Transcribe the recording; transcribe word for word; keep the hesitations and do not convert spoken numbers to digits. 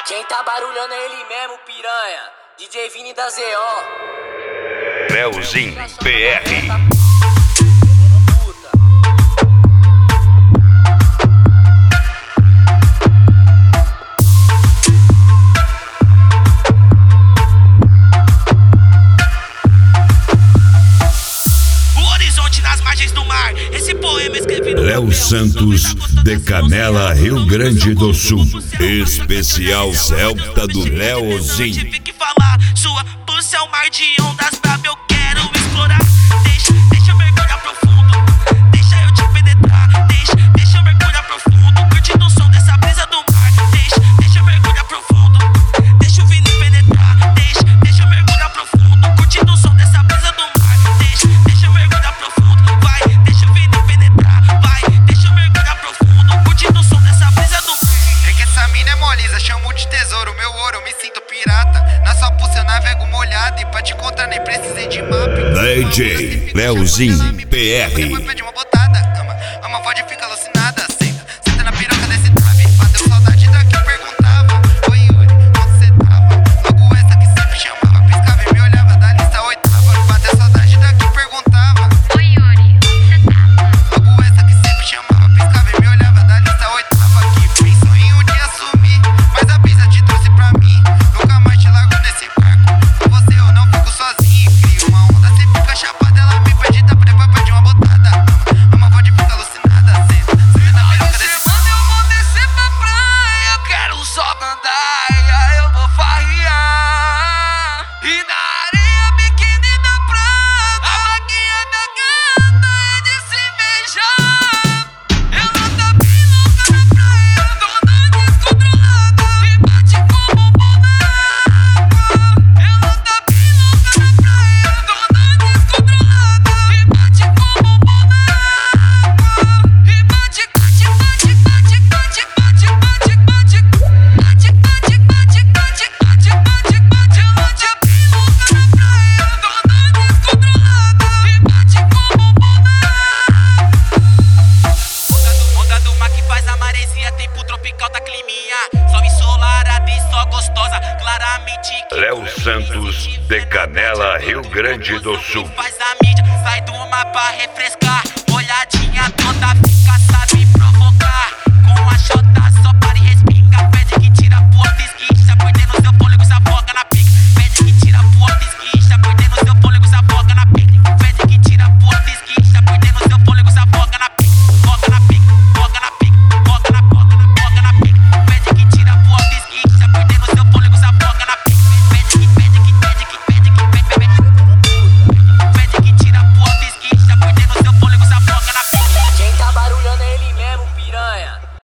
Quem tá barulhando é ele mesmo, piranha. D J Vini da Z O. Leozinho P R. Nas margens do mar, esse poema escrevi no Léo Santos, de Canela, Rio Grande do Sul. Especial Celta do Leozinho. Tive que falar, sua pulsa é um mar de ondas brabo, eu quero explorar. Deixa, deixa eu mergulhar profundo, deixa eu te penetrar. Deixa, deixa eu mergulhar profundo, curtindo o som dessa brisa do mar. Deixa, deixa eu mergulhar profundo, deixa o Vini penetrar. Deixa, deixa eu mergulhar profundo, curtindo o som dessa brisa do mar. Deixa, deixa eu mergulhar profundo. Chamo de tesouro, meu ouro, me sinto pirata. Na sua pulsa eu navego molhado e pra te encontrar nem precisei de mapa. D J Leozinho P R. Depois pede uma botada, ama, ama pode ficar alucinada. Senta, senta na piroca desse trave. Bateu saudade daqui, perguntava: oi Yuri, onde cê tava? Logo essa que sempre chamava, piscava e me olhava da lista oitava. Bateu saudade daqui, perguntava: oi Yuri, onde cê tava? Logo essa que sempre chamava, piscava e me olhava da lista oitava. Que pensou em um dia sumir, mas a brisa te trouxe pra mim. Nunca mais te largo nesse barco. Com você eu não fico sozinho. Crio uma onda, se fica chapada, ela me pede, tá depois pede uma botada. Ama, ama pode ficar alucinada. Senta, senta na piroca desse semana eu vou descer pra praia, eu quero só gandaia, eu vou farrear. E na areia biquíni da praia, a vaguinha da gata é de se beijar. Ela tá bem louca na praia, toda descontrolada, e bate como boneca. Ela tá bem louca na praia, toda descontrolada, e bate como boneca. E bate, bate, bate, bate, bate, bate, bate, bate, bate, bate, bate, bate, bate, bate, bate. Ela tá bem louca na praia, toda descontrolada, e bate como boneca. Onda do mar que faz a maresia, tempo tropical da climinha. Só ensolarada e só gostosa, claramente que Léo Santos, de Canela, Rio Grande do Sul. faz a mídia, sai do mapa refrescar. Olhadinha toda fica